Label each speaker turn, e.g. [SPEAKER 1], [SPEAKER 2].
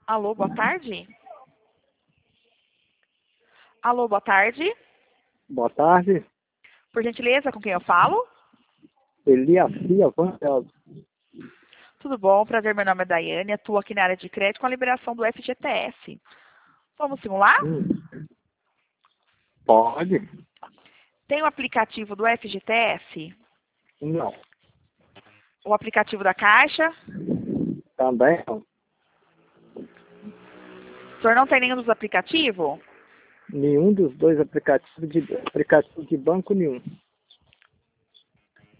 [SPEAKER 1] Alô, boa tarde? Alô, boa tarde.
[SPEAKER 2] Boa tarde.
[SPEAKER 1] Por gentileza, com quem eu falo?
[SPEAKER 2] Eliacia Vandelso.
[SPEAKER 1] Tudo bom? Prazer, meu nome é Daiane, atuo aqui na área de crédito com a liberação do FGTS. Vamos simular?
[SPEAKER 2] Pode?
[SPEAKER 1] Tem o aplicativo do FGTS?
[SPEAKER 2] Não.
[SPEAKER 1] O aplicativo da Caixa?
[SPEAKER 2] Também não.
[SPEAKER 1] O senhor não tem nenhum dos aplicativos?
[SPEAKER 2] Nenhum dos dois aplicativo de banco nenhum.